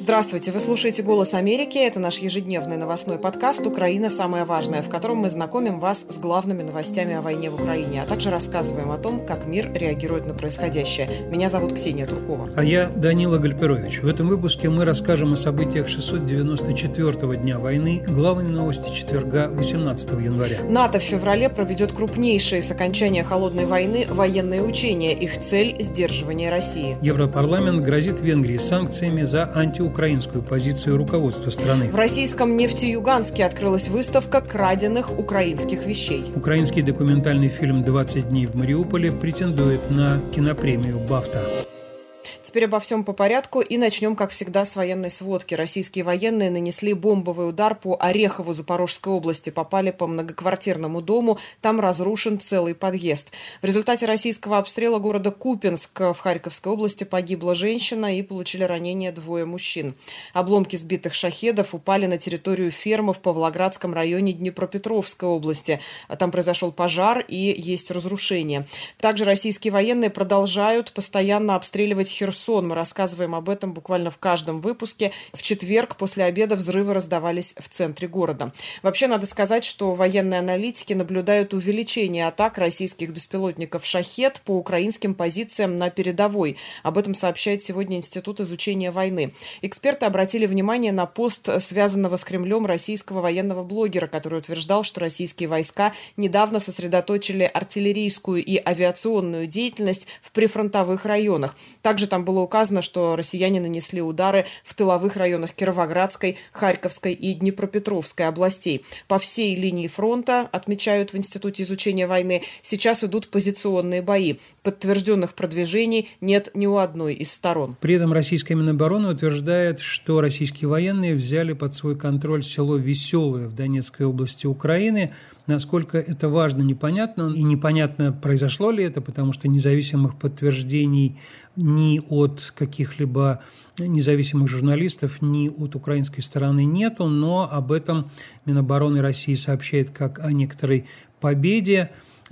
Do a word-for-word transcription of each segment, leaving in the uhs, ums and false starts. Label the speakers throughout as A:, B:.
A: Здравствуйте, вы слушаете «Голос Америки». Это наш ежедневный новостной подкаст «Украина. Самое важное», в котором мы знакомим вас с главными новостями о войне в Украине, а также рассказываем о том, как мир реагирует на происходящее. Меня зовут Ксения Туркова.
B: А я Данила Гальперович. В этом выпуске мы расскажем о событиях шестьсот девяносто четвёртого дня войны, главные новости четверга, восемнадцатого января.
A: НАТО в феврале проведет крупнейшие с окончания холодной войны военные учения. Их цель – сдерживание России.
B: Европарламент грозит Венгрии санкциями за антиукраинскую украинскую позицию руководства страны.
A: В российском Нефтеюганске открылась выставка краденных украинских вещей.
B: Украинский документальный фильм «двадцать дней в Мариуполе» претендует на кинопремию «Бафта».
A: Теперь обо всем по порядку и начнем, как всегда, с военной сводки. Российские военные нанесли бомбовый удар по Орехову Запорожской области, попали по многоквартирному дому, там разрушен целый подъезд. В результате российского обстрела города Купинск в Харьковской области погибла женщина и получили ранения двое мужчин. Обломки сбитых шахедов упали на территорию фермы в Павлоградском районе Днепропетровской области. Там произошел пожар и есть разрушения. Также российские военные продолжают постоянно обстреливать Херсон. Мы рассказываем об этом буквально в каждом выпуске. В четверг после обеда взрывы раздавались в центре города. Вообще, надо сказать, что военные аналитики наблюдают увеличение атак российских беспилотников «Шахед» по украинским позициям на передовой. Об этом сообщает сегодня Институт изучения войны. Эксперты обратили внимание на пост связанного с Кремлем российского военного блогера, который утверждал, что российские войска недавно сосредоточили артиллерийскую и авиационную деятельность в прифронтовых районах. Также там было указано, что россияне нанесли удары в тыловых районах Кировоградской, Харьковской и Днепропетровской областей. По всей линии фронта, отмечают в Институте изучения войны, сейчас идут позиционные бои. Подтвержденных продвижений нет ни у одной из сторон.
B: При этом российская Минобороны утверждает, что российские военные взяли под свой контроль село Веселое в Донецкой области Украины. Насколько это важно, непонятно. И непонятно, произошло ли это, потому что независимых подтверждений ни от каких-либо независимых журналистов, ни от украинской стороны нету, но об этом Минобороны России сообщает как о некоторой победе.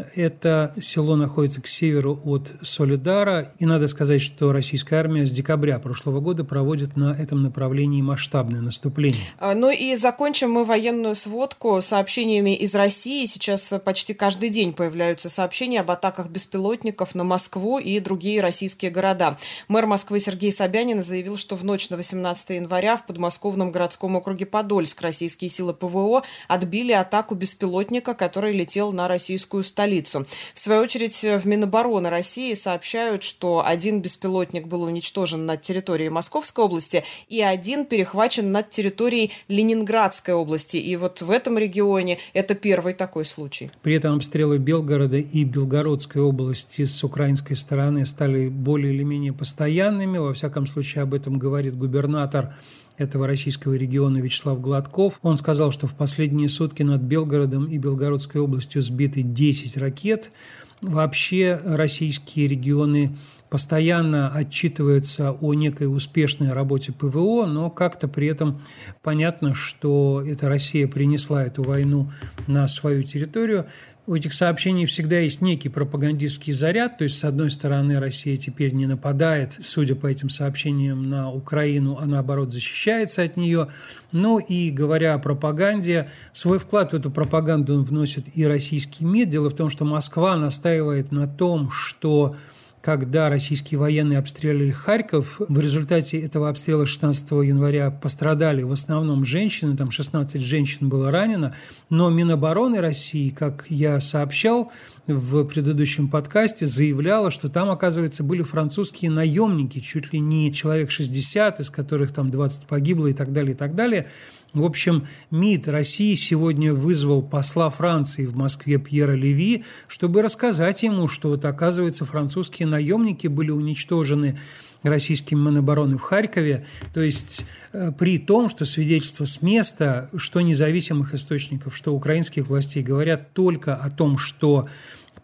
B: Это село находится к северу от Солидара, и надо сказать, что российская армия с декабря прошлого года проводит на этом направлении масштабное наступление.
A: Ну и закончим мы военную сводку сообщениями из России. Сейчас почти каждый день появляются сообщения об атаках беспилотников на Москву и другие российские города. Мэр Москвы Сергей Собянин заявил, что в ночь на восемнадцатое января в подмосковном городском округе Подольск российские силы ПВО отбили атаку беспилотника, который летел на российскую столицу. В свою очередь, в Минобороны России сообщают, что один беспилотник был уничтожен над территорией Московской области и один перехвачен над территорией Ленинградской области. И вот в этом регионе это первый такой случай.
B: При этом обстрелы Белгорода и Белгородской области с украинской стороны стали более или менее постоянными. Во всяком случае, об этом говорит губернатор этого российского региона Вячеслав Гладков. Он сказал, что в последние сутки над Белгородом и Белгородской областью сбиты десять ракет. Вообще российские регионы постоянно отчитываются о некой успешной работе ПВО, но как-то при этом понятно, что эта Россия принесла эту войну на свою территорию. У этих сообщений всегда есть некий пропагандистский заряд, то есть, с одной стороны, Россия теперь не нападает, судя по этим сообщениям, на Украину, а наоборот защищается от нее. Ну и, говоря о пропаганде, свой вклад в эту пропаганду вносит и российский МИД. Дело в том, что Москва настаивает на том, что когда российские военные обстреливали Харьков, в результате этого обстрела шестнадцатого января пострадали в основном женщины, там шестнадцать женщин было ранено, но Минобороны России, как я сообщал в предыдущем подкасте, заявляла, что там, оказывается, были французские наемники, чуть ли не человек шестьдесят, из которых там двадцать погибло и так далее, и так далее. В общем, МИД России сегодня вызвал посла Франции в Москве Пьера Леви, чтобы рассказать ему, что вот, оказывается, французские наемники были уничтожены российским Минобороны в Харькове, то есть э, при том, что свидетельства с места, что независимых источников, что украинских властей говорят только о том, что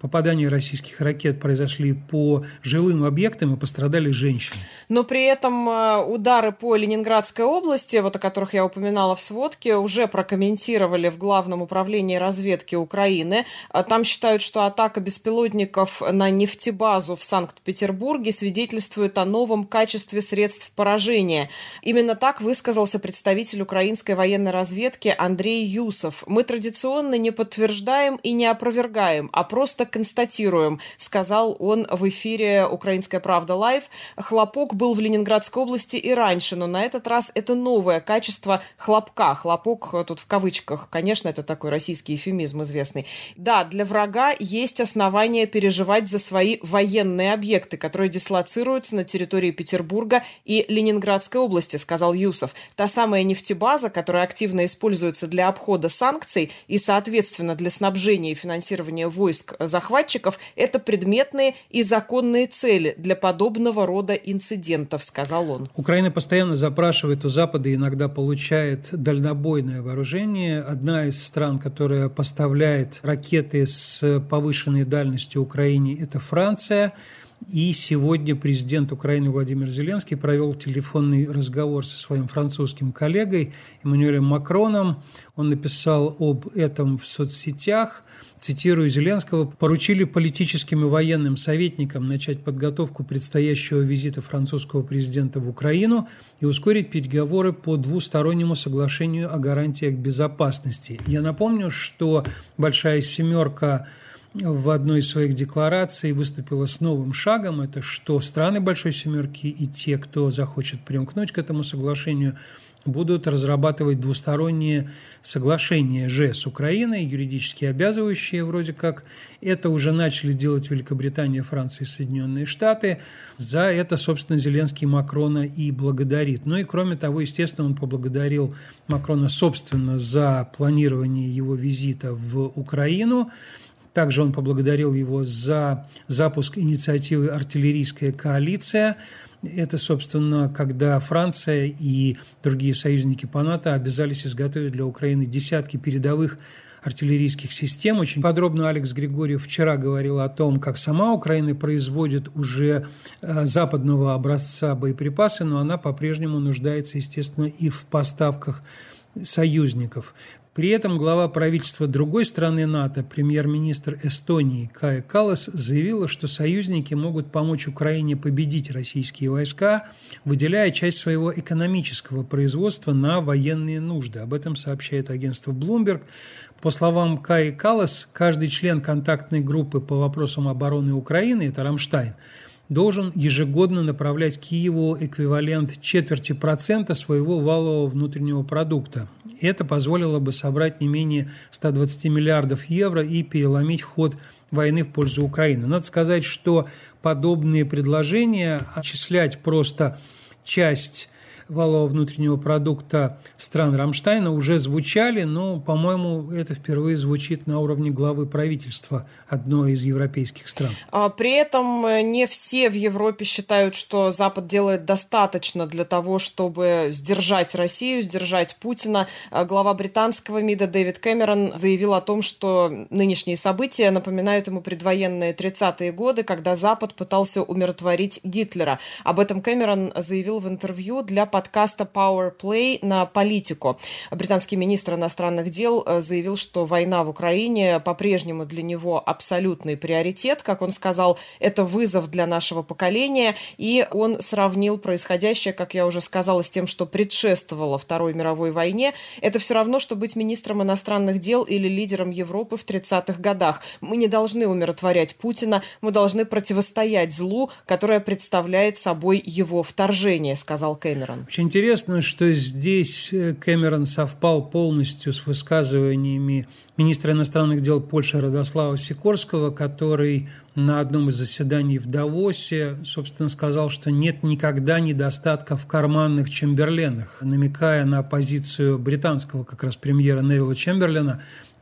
B: попадания российских ракет произошли по жилым объектам и пострадали женщины.
A: Но при этом удары по Ленинградской области, вот о которых я упоминала в сводке, уже прокомментировали в Главном управлении разведки Украины. Там считают, что атака беспилотников на нефтебазу в Санкт-Петербурге свидетельствует о новом качестве средств поражения. Именно так высказался представитель украинской военной разведки Андрей Юсов. «Мы традиционно не подтверждаем и не опровергаем, а просто констатируем», сказал он в эфире «Украинская правда лайв». Хлопок был в Ленинградской области и раньше, но на этот раз это новое качество хлопка. Хлопок тут в кавычках, конечно, это такой российский эвфемизм известный. Да, для врага есть основания переживать за свои военные объекты, которые дислоцируются на территории Петербурга и Ленинградской области, сказал Юсов. Та самая нефтебаза, которая активно используется для обхода санкций и, соответственно, для снабжения и финансирования войск захватчиков, это предметные и законные цели для подобного рода инцидентов, сказал он.
B: Украина постоянно запрашивает у Запада и иногда получает дальнобойное вооружение. Одна из стран, которая поставляет ракеты с повышенной дальностью Украине, это Франция. И сегодня президент Украины Владимир Зеленский провел телефонный разговор со своим французским коллегой Эммануэлем Макроном. Он написал об этом в соцсетях. Цитирую Зеленского: «Поручили политическим и военным советникам начать подготовку предстоящего визита французского президента в Украину и ускорить переговоры по двустороннему соглашению о гарантиях безопасности». Я напомню, что «Большая семерка» в одной из своих деклараций выступила с новым шагом. Это что страны Большой Семерки и те, кто захочет примкнуть к этому соглашению, будут разрабатывать двусторонние соглашения же с Украиной, юридически обязывающие вроде как. Это уже начали делать Великобритания, Франция и Соединенные Штаты. За это, собственно, Зеленский Макрона и благодарит. Ну и кроме того, естественно, он поблагодарил Макрона, собственно, за планирование его визита в Украину. Также он поблагодарил его за запуск инициативы «Артиллерийская коалиция». Это, собственно, когда Франция и другие союзники по НАТО обязались изготовить для Украины десятки передовых артиллерийских систем. Очень подробно Алекс Григорьев вчера говорил о том, как сама Украина производит уже западного образца боеприпасы, но она по-прежнему нуждается, естественно, и в поставках союзников. При этом глава правительства другой страны НАТО, премьер-министр Эстонии Кая Каллас, заявила, что союзники могут помочь Украине победить российские войска, выделяя часть своего экономического производства на военные нужды. Об этом сообщает агентство Bloomberg. По словам Каи Каллас, каждый член контактной группы по вопросам обороны Украины, это Рамштайн, должен ежегодно направлять Киеву эквивалент четверти процента своего валового внутреннего продукта. Это позволило бы собрать не менее ста двадцати миллиардов евро и переломить ход войны в пользу Украины. Надо сказать, что подобные предложения отчислять просто часть валового внутреннего продукта стран Рамштайна уже звучали, но, по-моему, это впервые звучит на уровне главы правительства одной из европейских стран.
A: При этом не все в Европе считают, что Запад делает достаточно для того, чтобы сдержать Россию, сдержать Путина. Глава британского МИДа Дэвид Кэмерон заявил о том, что нынешние события напоминают ему предвоенные тридцатые годы, когда Запад пытался умиротворить Гитлера. Об этом Кэмерон заявил в интервью для подкаста Power Play на Политику. Британский министр иностранных дел заявил, что война в Украине по-прежнему для него абсолютный приоритет. Как он сказал, это вызов для нашего поколения. И он сравнил происходящее, как я уже сказала, с тем, что предшествовало Второй мировой войне. Это все равно, что быть министром иностранных дел или лидером Европы в тридцатых годах. Мы не должны умиротворять Путина, мы должны противостоять злу, которое представляет собой его вторжение, сказал Кэмерон.
B: Очень интересно, что здесь Кэмерон совпал полностью с высказываниями министра иностранных дел Польши Радослава Сикорского, который на одном из заседаний в Давосе, собственно, сказал, что нет никогда недостатка в карманных Чемберленах, намекая на позицию британского как раз премьера Невилла Чемберлена,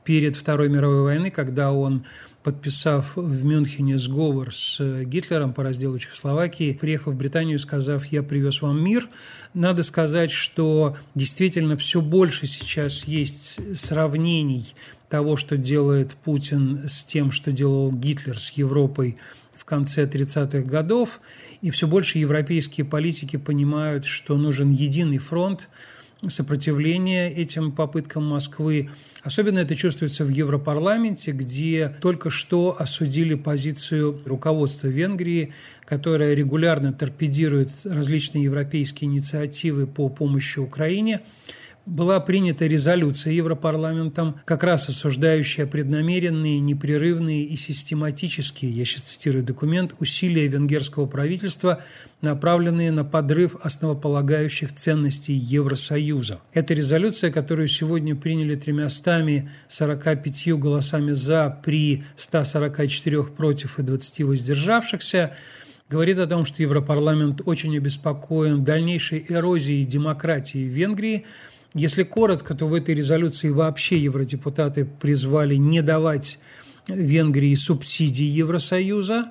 B: перед Второй мировой войной, когда он, подписав в Мюнхене сговор с Гитлером по разделу Чехословакии, приехал в Британию, сказав: «Я привез вам мир». Надо сказать, что действительно все больше сейчас есть сравнений того, что делает Путин, с тем, что делал Гитлер с Европой в конце тридцатых годов, и все больше европейские политики понимают, что нужен единый фронт сопротивления этим попыткам Москвы. Особенно это чувствуется в Европарламенте, где только что осудили позицию руководства Венгрии, которое регулярно торпедирует различные европейские инициативы по помощи Украине. Была принята резолюция Европарламентом, как раз осуждающая преднамеренные, непрерывные и систематические, я сейчас цитирую документ, усилия венгерского правительства, направленные на подрыв основополагающих ценностей Евросоюза. Это резолюция, которую сегодня приняли тремястами сорока пятью голосами «за» при ста сорока четырёх против и двадцати воздержавшихся, говорит о том, что Европарламент очень обеспокоен дальнейшей эрозией демократии в Венгрии. Если коротко, то в этой резолюции вообще евродепутаты призвали не давать Венгрии субсидий Евросоюза.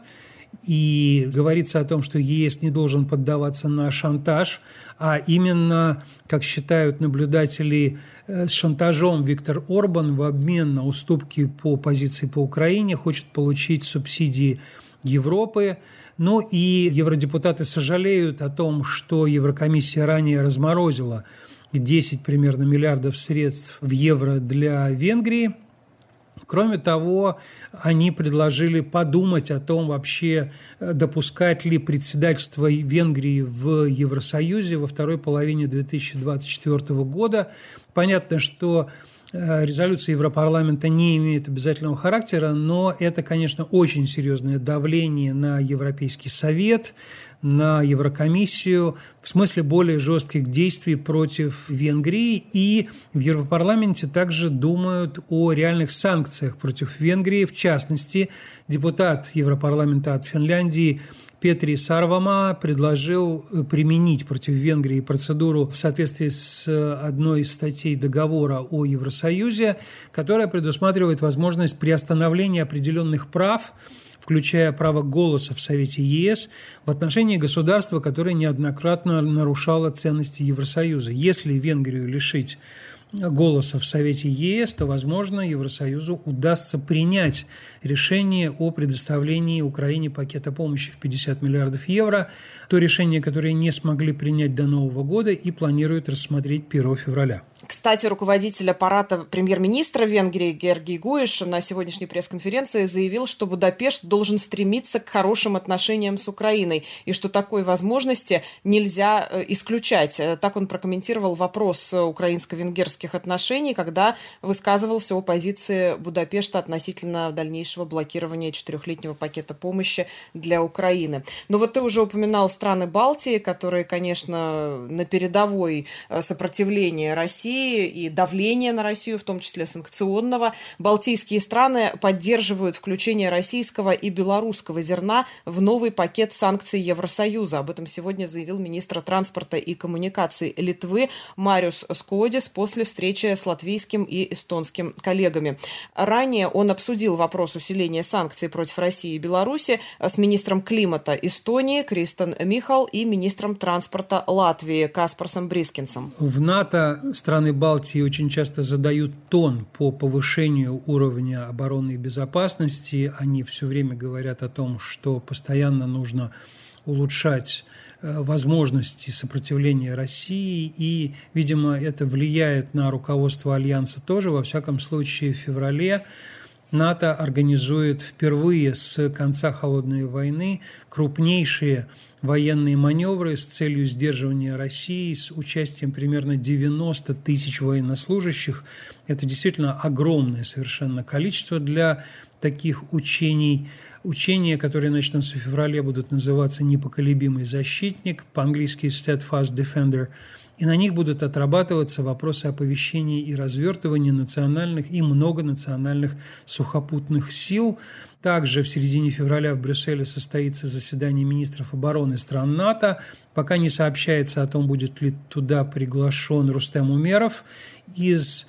B: И говорится о том, что ЕС не должен поддаваться на шантаж, а именно, как считают наблюдатели, с шантажом Виктор Орбан в обмен на уступки по позиции по Украине хочет получить субсидии Европы. Ну и евродепутаты сожалеют о том, что Еврокомиссия ранее разморозила десять примерно миллиардов средств в евро для Венгрии. Кроме того, они предложили подумать о том, вообще допускать ли председательство Венгрии в Евросоюзе во второй половине две тысячи двадцать четвёртого года. Понятно, что резолюция Европарламента не имеет обязательного характера, но это, конечно, очень серьезное давление на Европейский совет, на Еврокомиссию в смысле более жестких действий против Венгрии. И в Европарламенте также думают о реальных санкциях против Венгрии. В частности, депутат Европарламента от Финляндии Петри Сарвама предложил применить против Венгрии процедуру в соответствии с одной из статей договора о Евросоюзе, которая предусматривает возможность приостановления определенных прав, включая право голоса в Совете ЕС, в отношении государства, которое неоднократно нарушало ценности Евросоюза. Если Венгрию лишить голоса в Совете ЕС, то, возможно, Евросоюзу удастся принять решение о предоставлении Украине пакета помощи в пятьдесят миллиардов евро, то решение, которое не смогли принять до Нового года и планируют рассмотреть первого февраля.
A: Кстати, руководитель аппарата премьер-министра Венгрии Георги Гуиш на сегодняшней пресс-конференции заявил, что Будапешт должен стремиться к хорошим отношениям с Украиной и что такой возможности нельзя исключать. Так он прокомментировал вопрос украинско-венгерских отношений, когда высказывался о позиции Будапешта относительно дальнейшего блокирования четырехлетнего пакета помощи для Украины. Но вот ты уже упоминал страны Балтии, которые, конечно, на передовой сопротивления России и давление на Россию, в том числе санкционного. Балтийские страны поддерживают включение российского и белорусского зерна в новый пакет санкций Евросоюза. Об этом сегодня заявил министр транспорта и коммуникаций Литвы Мариус Скодис после встречи с латвийским и эстонским коллегами. Ранее он обсудил вопрос усиления санкций против России и Беларуси с министром климата Эстонии Кристен Михал и министром транспорта Латвии Каспарсом Брискинсом.
B: В НАТО страны Балтии очень часто задают тон по повышению уровня оборонной безопасности. Они все время говорят о том, что постоянно нужно улучшать возможности сопротивления России, и, видимо, это влияет на руководство Альянса тоже. Во всяком случае, в феврале НАТО организует впервые с конца Холодной войны крупнейшие военные маневры с целью сдерживания России с участием примерно девяноста тысяч военнослужащих. Это действительно огромное совершенно количество для таких учений. Учения, которые начнутся в феврале, будут называться «Непоколебимый защитник», по-английски «Steadfast Defender», и на них будут отрабатываться вопросы оповещения и развертывания национальных и многонациональных сухопутных сил. Также в середине февраля в Брюсселе состоится заседание министров обороны стран НАТО. Пока не сообщается о том, будет ли туда приглашен Рустем Умеров из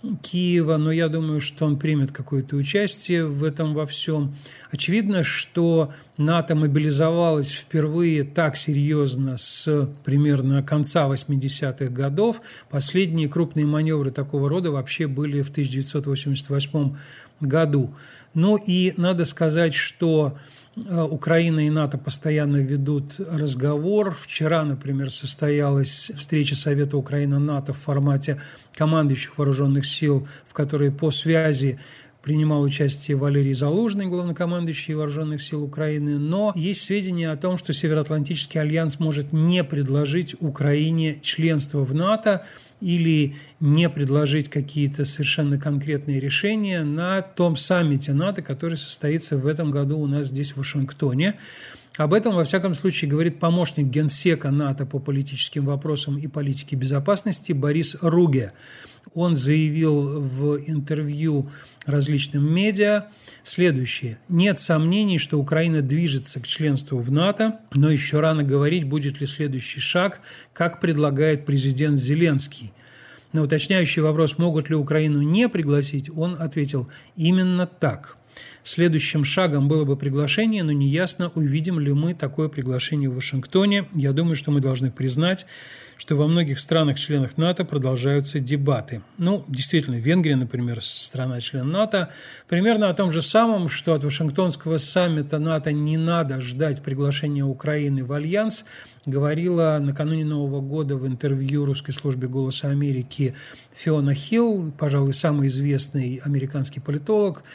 B: Киева, но я думаю, что он примет какое-то участие в этом во всем. Очевидно, что НАТО мобилизовалось впервые так серьезно с примерно конца восьмидесятых годов. Последние крупные маневры такого рода вообще были в тысяча девятьсот восемьдесят восьмом году. Ну и надо сказать, что Украина и НАТО постоянно ведут разговор. Вчера, например, состоялась встреча Совета Украина-НАТО в формате командующих вооруженных сил, в которой по связи принимал участие Валерий Залужный, главнокомандующий Вооруженных сил Украины. Но есть сведения о том, что Североатлантический альянс может не предложить Украине членство в НАТО или не предложить какие-то совершенно конкретные решения на том саммите НАТО, который состоится в этом году у нас здесь в Вашингтоне. Об этом, во всяком случае, говорит помощник генсека НАТО по политическим вопросам и политике безопасности Борис Руге. Он заявил в интервью различным медиа следующее. Нет сомнений, что Украина движется к членству в НАТО, но еще рано говорить, будет ли следующий шаг, как предлагает президент Зеленский. На уточняющий вопрос, могут ли Украину не пригласить, он ответил именно так. Следующим шагом было бы приглашение, но неясно, увидим ли мы такое приглашение в Вашингтоне. Я думаю, что мы должны признать, что во многих странах-членах НАТО продолжаются дебаты. Ну, действительно, Венгрия, например, страна-член НАТО, примерно о том же самом, что от Вашингтонского саммита НАТО не надо ждать приглашения Украины в Альянс, говорила накануне Нового года в интервью русской службе «Голоса Америки» Фиона Хилл, пожалуй, самый известный американский политолог.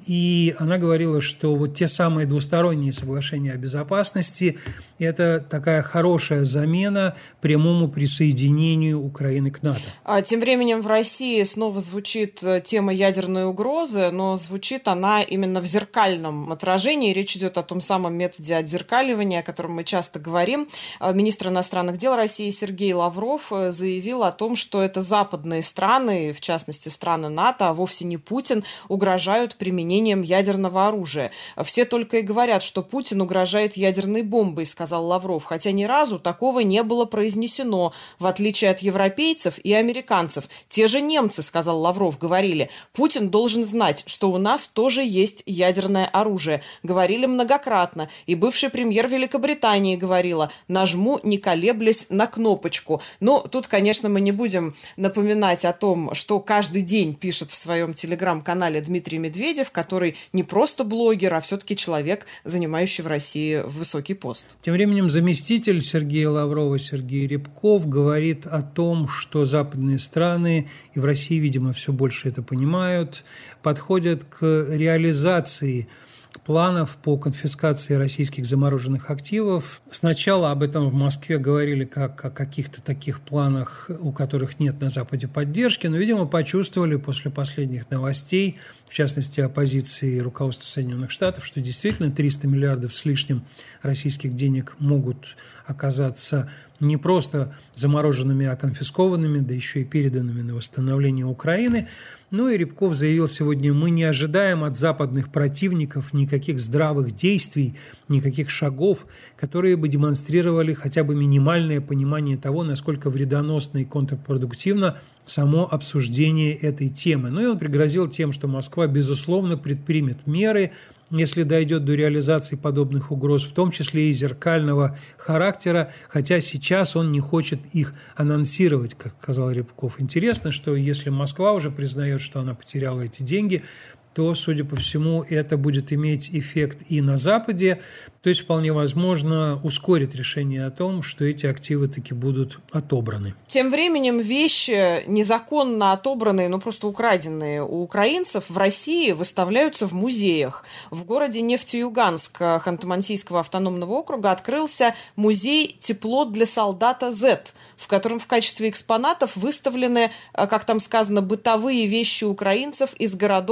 B: И она говорила, что вот те самые двусторонние соглашения о безопасности – это такая хорошая замена прямому присоединению Украины к НАТО.
A: А тем временем в России снова звучит тема ядерной угрозы, но звучит она именно в зеркальном отражении. Речь идет о том самом методе отзеркаливания, о котором мы часто говорим. Министр иностранных дел России Сергей Лавров заявил о том, что это западные страны, в частности страны НАТО, а вовсе не Путин, угрожают применением ядерного оружия. Все только и говорят, что Путин угрожает ядерной бомбой, сказал Лавров, хотя ни разу такого не было произнесено, в отличие от европейцев и американцев. Те же немцы, сказал Лавров, говорили, Путин должен знать, что у нас тоже есть ядерное оружие. Говорили многократно. И бывший премьер Великобритании говорила, нажму, не колеблясь, на кнопочку. Но тут, конечно, мы не будем напоминать о том, что каждый день пишет в своем телеграм-канале Дмитрий Медведев, который не просто блогер, а все-таки человек, занимающий в России высокий пост.
B: Тем временем заместитель Сергея Лаврова Сергей Рябков говорит о том, что западные страны, и в России, видимо, все больше это понимают, подходят к реализации планов по конфискации российских замороженных активов. Сначала об этом в Москве говорили как о каких-то таких планах, у которых нет на Западе поддержки, но, видимо, почувствовали после последних новостей, в частности, оппозиции руководства Соединенных Штатов, что действительно триста миллиардов с лишним российских денег могут оказаться не просто замороженными, а конфискованными, да еще и переданными на восстановление Украины. Ну и Рябков заявил сегодня, мы не ожидаем от западных противников никаких здравых действий, никаких шагов, которые бы демонстрировали хотя бы минимальное понимание того, насколько вредоносно и контрпродуктивно само обсуждение этой темы. Ну и он пригрозил тем, что Москва, безусловно, предпримет меры, если дойдет до реализации подобных угроз, в том числе и зеркального характера, хотя сейчас он не хочет их анонсировать, как сказал Рябков. Интересно, что если Москва уже признает, что она потеряла эти деньги, то, судя по всему, это будет иметь эффект и на Западе, то есть вполне возможно ускорит решение о том, что эти активы таки будут отобраны.
A: Тем временем вещи, незаконно отобранные, но просто украденные у украинцев, в России выставляются в музеях. В городе Нефтеюганск Ханты-Мансийского автономного округа открылся музей «Тепло для солдата Z», в котором в качестве экспонатов выставлены, как там сказано, бытовые вещи украинцев из городов в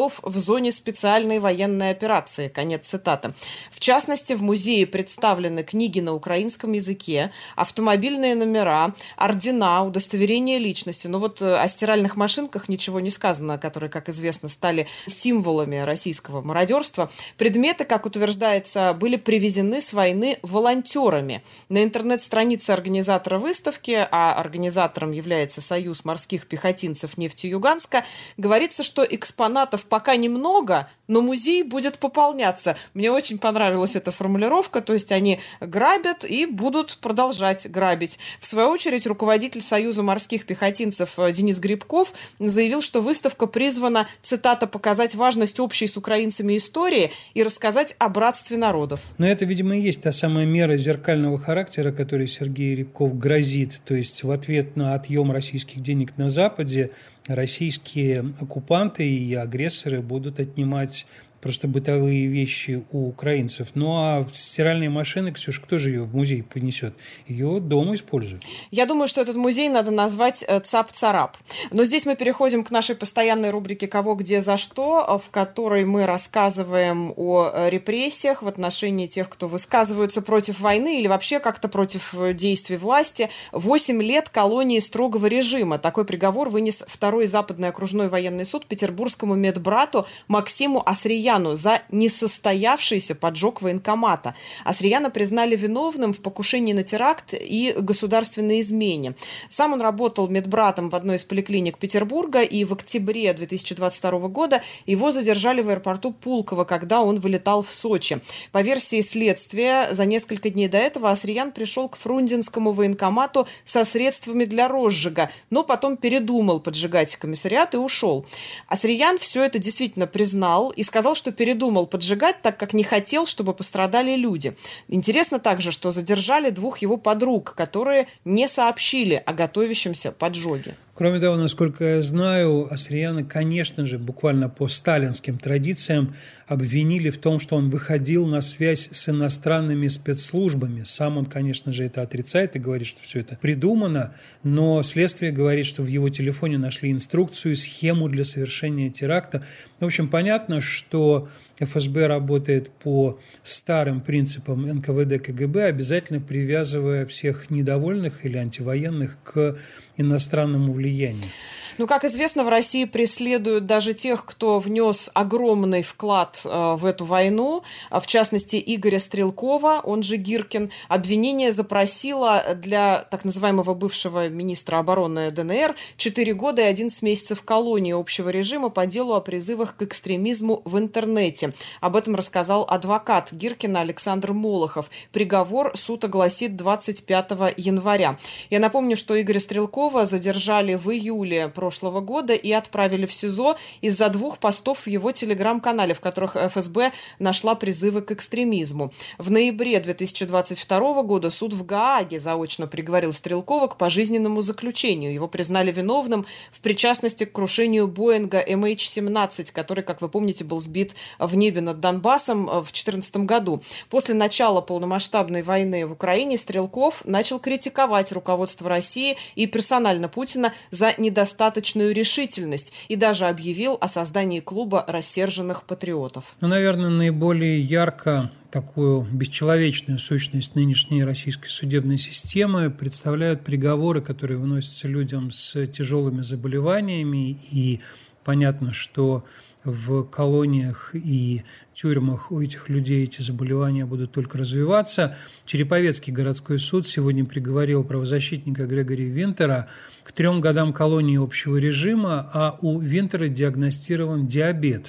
A: зоне специальной военной операции». Конец цитаты. В частности, в музее представлены книги на украинском языке, автомобильные номера, ордена, удостоверения личности. Но вот о стиральных машинках ничего не сказано, которые, как известно, стали символами российского мародерства. Предметы, как утверждается, были привезены с войны волонтерами. На интернет-странице организатора выставки, а организатором является Союз морских пехотинцев Нефтеюганска, говорится, что экспонатов пока немного, но музей будет пополняться. Мне очень понравилась эта формулировка, то есть они грабят и будут продолжать грабить. В свою очередь, руководитель Союза морских пехотинцев Денис Грибков заявил, что выставка призвана, цитата, «показать важность общей с украинцами истории и рассказать о братстве народов».
B: Но это, видимо, и есть та самая мера зеркального характера, которой Сергей Рябков грозит. То есть в ответ на отъем российских денег на Западе российские оккупанты и агрессоры будут отнимать просто бытовые вещи у украинцев. Ну а стиральные машины, Ксюша, кто же ее в музей понесет? Ее дома используют.
A: Я думаю, что этот музей надо назвать «Цап-царап». Но здесь мы переходим к нашей постоянной рубрике «Кого, где, за что», в которой мы рассказываем о репрессиях в отношении тех, кто высказываются против войны или вообще как-то против действий власти. Восемь лет колонии строгого режима. Такой приговор вынес второй Западный окружной военный суд петербургскому медбрату Максиму Асрияну за несостоявшийся поджог военкомата. Асрияна признали виновным в покушении на теракт и государственной измене. Сам он работал медбратом в одной из поликлиник Петербурга, и в октябре две тысячи двадцать второго года его задержали в аэропорту Пулково, когда он вылетал в Сочи. По версии следствия, за несколько дней до этого Асриян пришел к Фрунзенскому военкомату со средствами для розжига, но потом передумал поджигать комиссариат и ушел. Асриян все это действительно признал и сказал, что передумал поджигать, так как не хотел, чтобы пострадали люди. Интересно также, что задержали двух его подруг, которые не сообщили о готовящемся поджоге.
B: Кроме того, насколько я знаю, Асрияна, конечно же, буквально по сталинским традициям обвинили в том, что он выходил на связь с иностранными спецслужбами. Сам он, конечно же, это отрицает и говорит, что все это придумано, но следствие говорит, что в его телефоне нашли инструкцию, схему для совершения теракта. В общем, понятно, что эф эс бэ работает по старым принципам эн ка вэ дэ ка гэ бэ, обязательно привязывая всех недовольных или антивоенных к иностранному влиянию.
A: Ну, как известно, в России преследуют даже тех, кто внес огромный вклад э, в эту войну, в частности, Игоря Стрелкова, он же Гиркин. Обвинение запросило для так называемого бывшего министра обороны дэ эн эр четыре года и одиннадцать месяцев колонии общего режима по делу о призывах к экстремизму в интернете. Об этом рассказал адвокат Гиркина Александр Молохов. Приговор суд огласит двадцать пятого января. Я напомню, что Игоря Стрелкова задержали в июле прошлого года и отправили в СИЗО из-за двух постов в его телеграм-канале, в которых эф эс бэ нашла призывы к экстремизму. В ноябре две тысячи двадцать второго года суд в Гааге заочно приговорил Стрелкова к пожизненному заключению. Его признали виновным в причастности к крушению Боинга эм эйч семнадцать, который, как вы помните, был сбит в небе над Донбассом в две тысячи четырнадцатом году. После начала полномасштабной войны в Украине Стрелков начал критиковать руководство России и персонально Путина за недостаточную решительность и даже объявил о создании клуба рассерженных патриотов.
B: Ну, наверное, наиболее ярко такую бесчеловечную сущность нынешней российской судебной системы представляют приговоры, которые выносятся людям с тяжелыми заболеваниями. И понятно, что в колониях и тюрьмах у этих людей эти заболевания будут только развиваться. Череповецкий городской суд сегодня приговорил правозащитника Грегори Винтера к трем годам колонии общего режима, а у Винтера диагностирован диабет.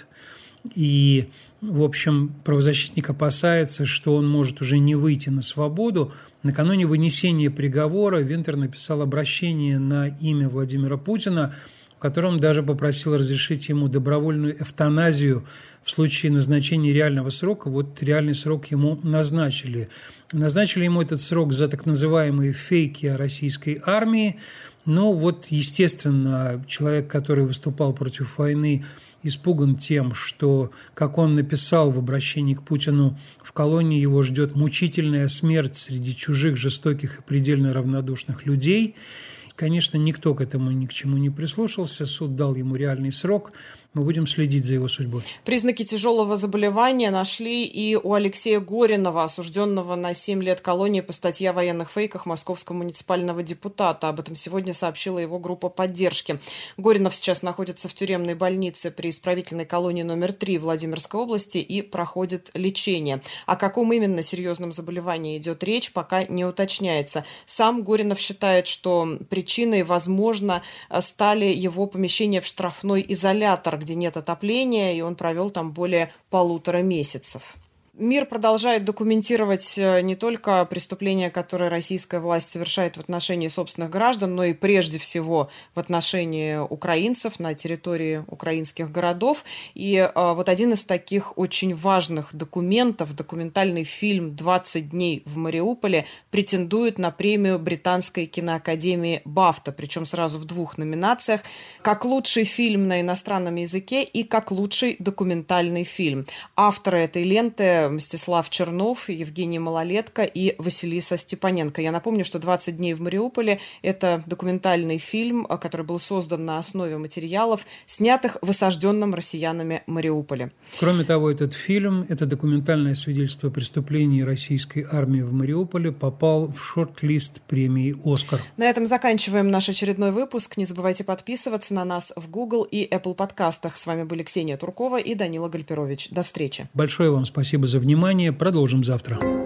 B: И, в общем, правозащитник опасается, что он может уже не выйти на свободу. Накануне вынесения приговора Винтер написал обращение на имя Владимира Путина, в котором даже попросил разрешить ему добровольную эвтаназию в случае назначения реального срока. Вот реальный срок ему назначили. Назначили ему этот срок за так называемые фейки о российской армии. Но вот, естественно, человек, который выступал против войны, испуган тем, что, как он написал в обращении к Путину, в колонии его ждет мучительная смерть среди чужих, жестоких и предельно равнодушных людей. Конечно, никто к этому ни к чему не прислушался. Суд дал ему реальный срок. Мы будем следить за его судьбой.
A: Признаки тяжелого заболевания нашли и у Алексея Горинова, осужденного на семь лет колонии по статье о военных фейках московского муниципального депутата. Об этом сегодня сообщила его группа поддержки. Горинов сейчас находится в тюремной больнице при исправительной колонии номер три Владимирской области и проходит лечение. О каком именно серьезном заболевании идет речь, пока не уточняется. Сам Горинов считает, что причиной, возможно, стали его помещения в штрафной изолятор, где нет отопления, и он провел там более полутора месяцев. Мир продолжает документировать не только преступления, которые российская власть совершает в отношении собственных граждан, но и прежде всего в отношении украинцев на территории украинских городов. И вот один из таких очень важных документов, документальный фильм «двадцать дней в Мариуполе», претендует на премию Британской киноакадемии «Бафта», причем сразу в двух номинациях: как лучший фильм на иностранном языке и как лучший документальный фильм. Авторы этой ленты — Мстислав Чернов, Евгений Малолетко и Василиса Степаненко. Я напомню, что «двадцать дней в Мариуполе» — это документальный фильм, который был создан на основе материалов, снятых в осажденном россиянами Мариуполе.
B: Кроме того, этот фильм, это документальное свидетельство преступлений российской армии в Мариуполе, попал в шорт-лист премии «Оскар».
A: На этом заканчиваем наш очередной выпуск. Не забывайте подписываться на нас в Google и Apple подкастах. С вами были Ксения Туркова и Данила Гальперович. До встречи.
B: Большое вам спасибо за внимание. Продолжим завтра.